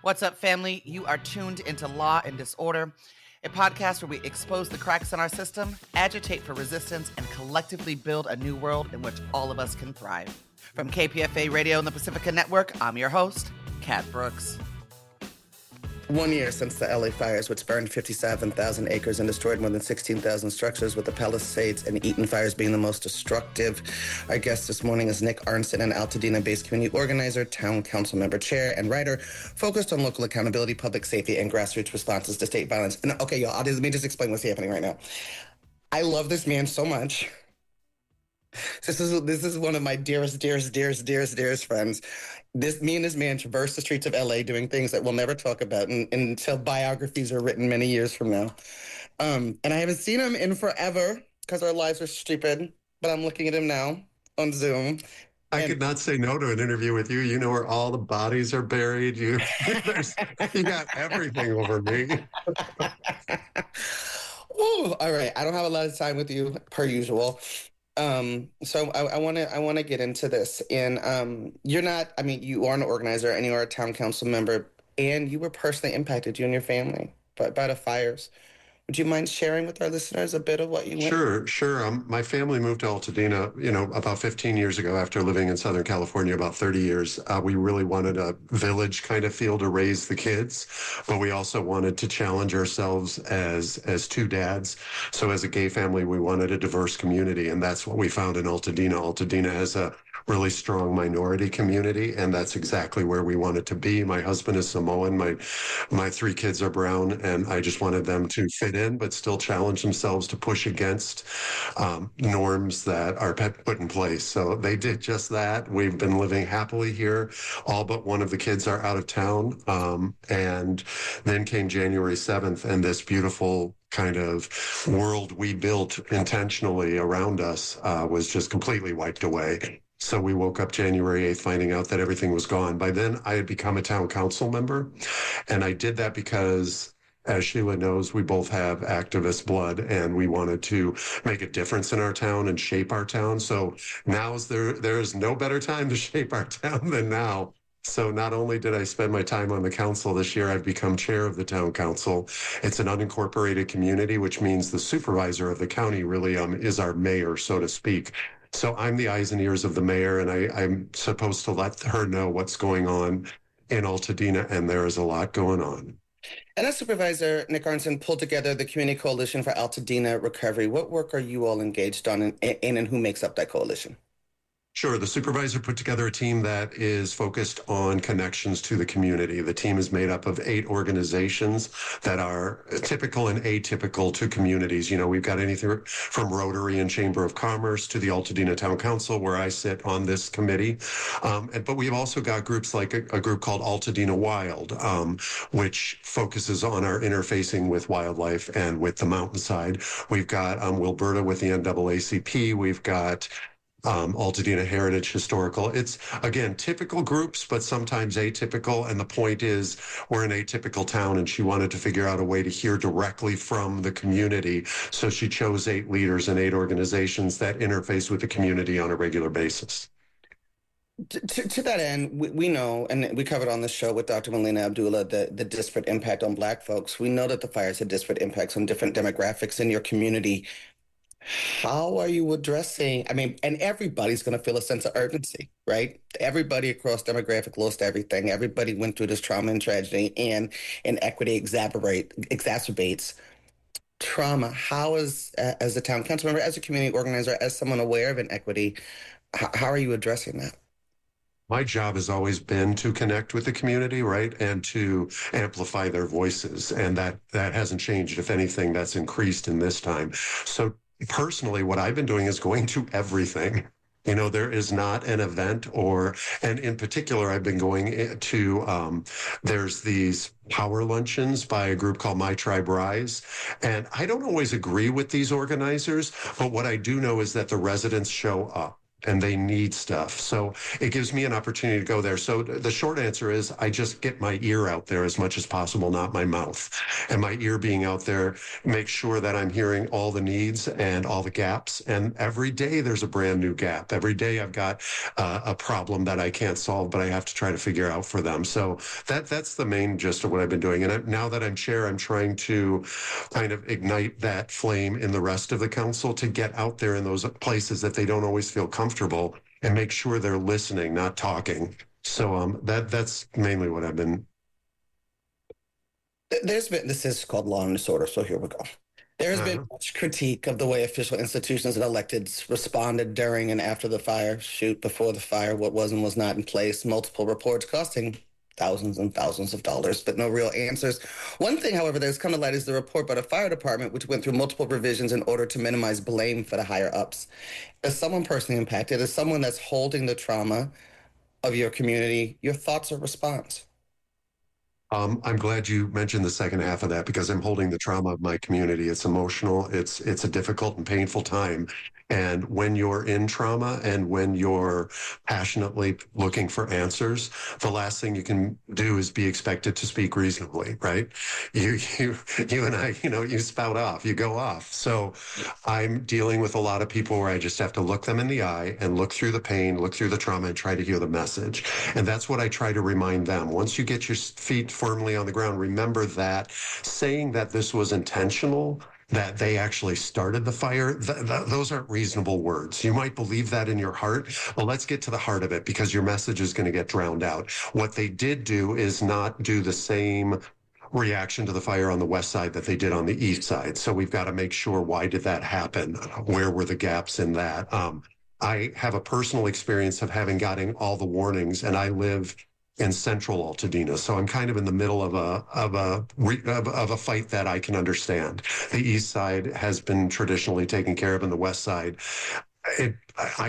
What's up, family? You are tuned into Law and Disorder, a podcast where we expose the cracks in our system, agitate for resistance, and collectively build a new world in which all of us can thrive. From KPFA Radio and the Pacifica Network, I'm your host, Kat Brooks. 1 year since the LA fires, which burned 57,000 acres and destroyed more than 16,000 structures, with the Palisades and Eaton fires being the most destructive. Our guest this morning is Nick Arnson, an Altadena-based community organizer, town council member, chair, and writer focused on local accountability, public safety, and grassroots responses to state violence. And okay, y'all, let me just explain what's happening right now. I love this man so much. This is one of my dearest friends. Me and this man traverse the streets of LA doing things that we'll never talk about until biographies are written many years from now. And I haven't seen him in forever because our lives are stupid, but I'm looking at him now on Zoom. I could not say no to an interview with you. You know where all the bodies are buried. You got everything over me. Ooh, all right. I don't have a lot of time with you per usual. So I want to get into this. And you are an organizer and you are a town council member, and you were personally impacted, you and your family, by the fires. Would you mind sharing with our listeners a bit of what you went through? Sure. My family moved to Altadena, about 15 years ago after living in Southern California about 30 years. We really wanted a village kind of feel to raise the kids, but we also wanted to challenge ourselves as two dads. So as a gay family, we wanted a diverse community, and that's what we found in Altadena. Altadena has a really strong minority community, and that's exactly where we wanted to be. My husband is Samoan. My three kids are brown, and I just wanted them to fit in, but still challenge themselves to push against norms that are put in place. So they did just that. We've been living happily here. All but one of the kids are out of town. And then came January 7th, and this beautiful kind of world we built intentionally around us was just completely wiped away. So we woke up January 8th finding out that everything was gone. By then, I had become a town council member, and I did that because, as Sheila knows, we both have activist blood, and we wanted to make a difference in our town and shape our town. So now there is no better time to shape our town than now. So not only did I spend my time on the council this year, I've become chair of the town council. It's an unincorporated community, which means the supervisor of the county really is our mayor, so to speak. So I'm the eyes and ears of the mayor, and I'm supposed to let her know what's going on in Altadena, and there is a lot going on. And as Supervisor, Nick Arnson pulled together the Community Coalition for Altadena Recovery. What work are you all engaged on, and who makes up that coalition? Sure. The supervisor put together a team that is focused on connections to the community. The team is made up of 8 organizations that are typical and atypical to communities. We've got anything from Rotary and Chamber of Commerce to the Altadena Town Council, where I sit on this committee. But we've also got groups like a group called Altadena Wild, which focuses on our interfacing with wildlife and with the mountainside. We've got Wilberta with the NAACP. We've got Altadena Heritage Historical. It's, again, typical groups, but sometimes atypical. And the point is, we're an atypical town, and she wanted to figure out a way to hear directly from the community. So she chose 8 leaders and 8 organizations that interface with the community on a regular basis. To that end, we know, and we covered on the show with Dr. Melina Abdullah, the disparate impact on Black folks. We know that the fires had disparate impacts on different demographics in your community. How are you addressing, and everybody's going to feel a sense of urgency, right? Everybody across demographic lost everything. Everybody went through this trauma and tragedy, and inequity exacerbates trauma. How is, as a town council member, as a community organizer, as someone aware of inequity, how are you addressing that? My job has always been to connect with the community, right, and to amplify their voices, and that hasn't changed. If anything, that's increased in this time. So personally, what I've been doing is going to everything. There is not an event and in particular, I've been going to, there's these power luncheons by a group called My Tribe Rise. And I don't always agree with these organizers, but what I do know is that the residents show up. and they need stuff. So it gives me an opportunity to go there. So the short answer is I just get my ear out there as much as possible, not my mouth. And my ear being out there, make sure that I'm hearing all the needs and all the gaps. And every day there's a brand new gap. Every day I've got a problem that I can't solve, but I have to try to figure out for them. So that's the main gist of what I've been doing. And now that I'm chair, I'm trying to kind of ignite that flame in the rest of the council to get out there in those places that they don't always feel comfortable and make sure they're listening, not talking. So that's mainly what I've been. This is called Law and Disorder, so here we go. There's been much critique of the way official institutions and electeds responded during and after the fire, before the fire, what was and was not in place, multiple reports costing thousands and thousands of dollars, but no real answers. One thing, however, that's come to light is the report by the fire department, which went through multiple revisions in order to minimize blame for the higher ups. As someone personally impacted, as someone that's holding the trauma of your community, your thoughts or response? I'm glad you mentioned the second half of that because I'm holding the trauma of my community. It's emotional. It's a difficult and painful time. And when you're in trauma and when you're passionately looking for answers, the last thing you can do is be expected to speak reasonably, right? You and I, you spout off, you go off. So I'm dealing with a lot of people where I just have to look them in the eye and look through the pain, look through the trauma and try to hear the message. And that's what I try to remind them. Once you get your feet firmly on the ground, remember that saying that this was intentional, that they actually started the fire, those aren't reasonable words. You might believe that in your heart. Well, let's get to the heart of it because your message is going to get drowned out. What they did do is not do the same reaction to the fire on the west side that they did on the east side. So we've got to make sure, why did that happen? Where were the gaps in that? I have a personal experience of having gotten all the warnings, and I live in central Altadena. So I'm kind of in the middle of a fight that I can understand. The east side has been traditionally taken care of, and the west side, I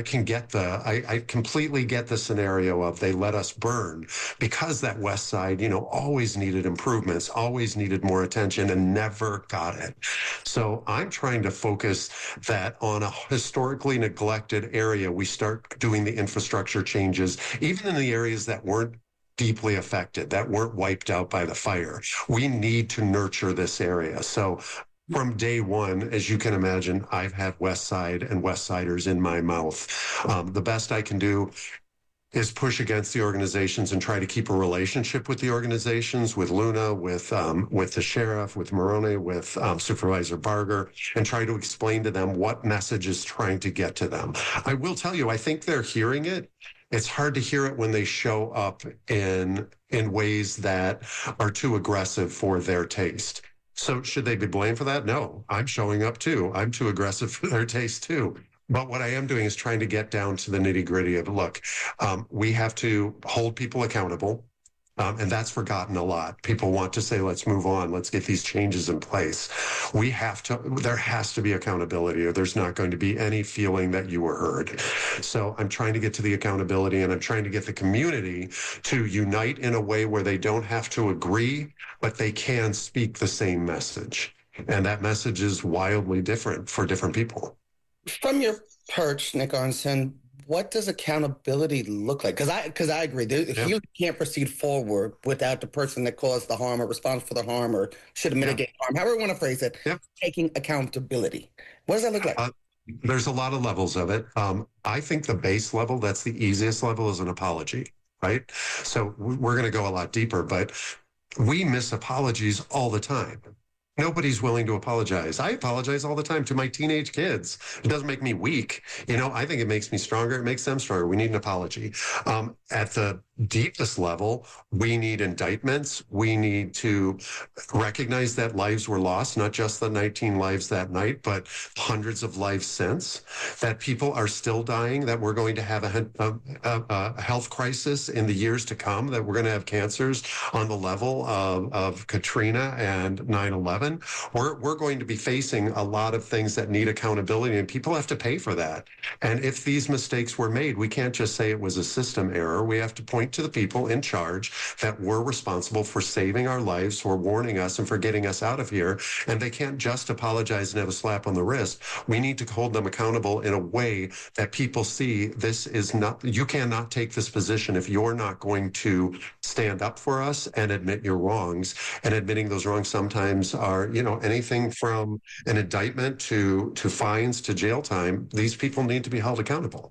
completely get the scenario of they let us burn because that west side, always needed improvements, always needed more attention and never got it. So I'm trying to focus that on a historically neglected area, we start doing the infrastructure changes, even in the areas that weren't deeply affected, that weren't wiped out by the fire. We need to nurture this area. So from day one, as you can imagine, I've had West Side and West Siders in my mouth. The best I can do is push against the organizations and try to keep a relationship with the organizations, with Luna, with the sheriff, with Moroni, with Supervisor Barger, and try to explain to them what message is trying to get to them. I will tell you, I think they're hearing it. It's hard to hear it when they show up in ways that are too aggressive for their taste. So should they be blamed for that? No, I'm showing up too. I'm too aggressive for their taste too. But what I am doing is trying to get down to the nitty gritty of, look, we have to hold people accountable. And that's forgotten a lot. People want to say, let's move on. Let's get these changes in place. There has to be accountability, or there's not going to be any feeling that you were heard. So I'm trying to get to the accountability, and I'm trying to get the community to unite in a way where they don't have to agree, but they can speak the same message. And that message is wildly different for different people. From your perch, Nick Arnson, what does accountability look like? Because I agree. You can't proceed forward without the person that caused the harm or responsible for the harm or should mitigate harm, however you want to phrase it, taking accountability. What does that look like? There's a lot of levels of it. I think the base level, that's the easiest level, is an apology, right? So we're going to go a lot deeper, but we miss apologies all the time. Nobody's willing to apologize. I apologize all the time to my teenage kids. It doesn't make me weak. I think it makes me stronger. It makes them stronger. We need an apology. At the deepest level, we need indictments. We need to recognize that lives were lost, not just the 19 lives that night, but hundreds of lives since, that people are still dying, that we're going to have a health crisis in the years to come, that we're going to have cancers on the level of Katrina and 9/11. We're going to be facing a lot of things that need accountability, and people have to pay for that. And if these mistakes were made, we can't just say it was a system error. We have to point point to the people in charge that were responsible for saving our lives, for warning us, and for getting us out of here. And they can't just apologize and have a slap on the wrist. We need to hold them accountable in a way that people see this is not, you cannot take this position if you're not going to stand up for us and admit your wrongs. And admitting those wrongs sometimes are, anything from an indictment to fines to jail time. These people need to be held accountable.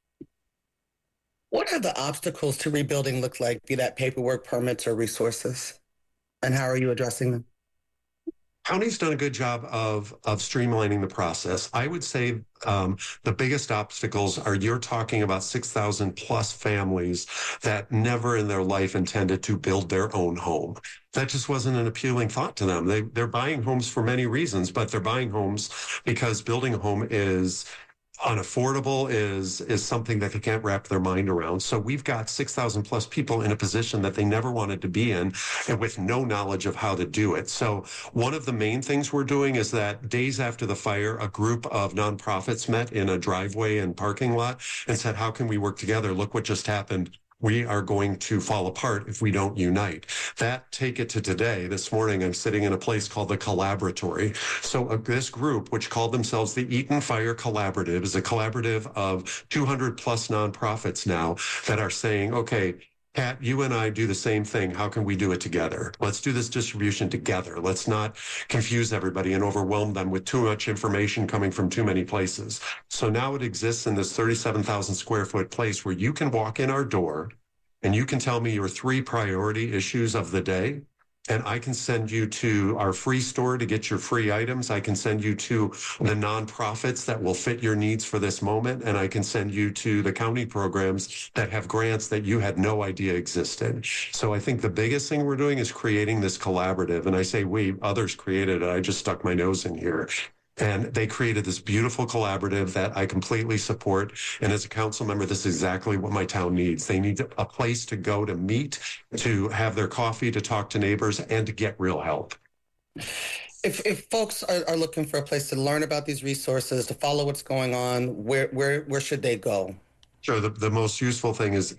What are the obstacles to rebuilding look like, be that paperwork, permits, or resources? And how are you addressing them? County's done a good job of streamlining the process. I would say the biggest obstacles are you're talking about 6,000 plus families that never in their life intended to build their own home. That just wasn't an appealing thought to them. They're buying homes for many reasons, but they're buying homes because building a home is unaffordable, is something that they can't wrap their mind around. So we've got 6,000 plus people in a position that they never wanted to be in and with no knowledge of how to do it. So one of the main things we're doing is that days after the fire, a group of nonprofits met in a driveway and parking lot and said, how can we work together? Look what just happened. We are going to fall apart if we don't unite. Take it to today. This morning, I'm sitting in a place called the Collaboratory. So this group, which called themselves the Eaton Fire Collaborative, is a collaborative of 200 plus nonprofits now that are saying, okay, Pat, you and I do the same thing. How can we do it together? Let's do this distribution together. Let's not confuse everybody and overwhelm them with too much information coming from too many places. So now it exists in this 37,000 square foot place where you can walk in our door and you can tell me your 3 priority issues of the day. And I can send you to our free store to get your free items. I can send you to the nonprofits that will fit your needs for this moment. And I can send you to the county programs that have grants that you had no idea existed. So I think the biggest thing we're doing is creating this collaborative. And I say we, others created it. I just stuck my nose in here. And they created this beautiful collaborative that I completely support. And as a council member, this is exactly what my town needs. They need a place to go to meet, to have their coffee, to talk to neighbors, and to get real help. If folks are looking for a place to learn about these resources, to follow what's going on, where should they go? Sure. The most useful thing is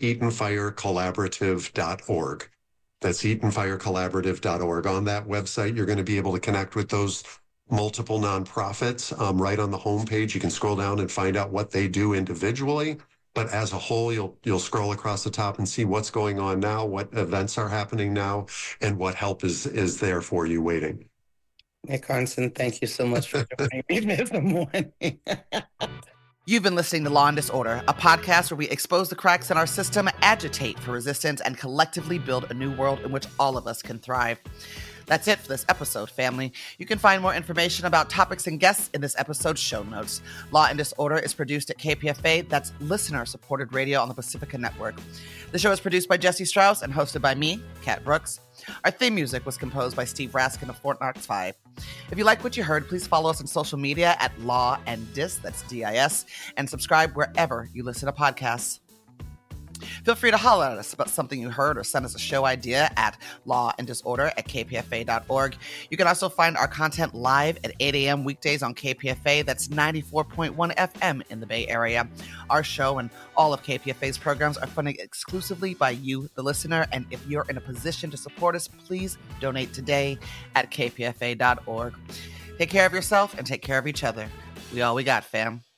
EatonFireCollaborative.org. That's EatonFireCollaborative.org. On that website, you're going to be able to connect with those multiple nonprofits. Right on the homepage, you can scroll down and find out what they do individually. But as a whole, you'll scroll across the top and see what's going on now, what events are happening now, and what help is there for you waiting. Nick Arnson, thank you so much for joining me this morning. You've been listening to Law and Disorder, a podcast where we expose the cracks in our system, agitate for resistance, and collectively build a new world in which all of us can thrive. That's it for this episode, family. You can find more information about topics and guests in this episode's show notes. Law and Disorder is produced at KPFA. That's listener-supported radio on the Pacifica Network. The show is produced by Jesse Strauss and hosted by me, Kat Brooks. Our theme music was composed by Steve Raskin of Fort Knox 5. If you like what you heard, please follow us on social media at Law and Dis, that's D-I-S, and subscribe wherever you listen to podcasts. Feel free to holler at us about something you heard or send us a show idea at lawanddisorder@kpfa.org. You can also find our content live at 8 a.m. weekdays on KPFA. That's 94.1 FM in the Bay Area. Our show and all of KPFA's programs are funded exclusively by you, the listener. And if you're in a position to support us, please donate today at kpfa.org. Take care of yourself and take care of each other. We all we got, fam.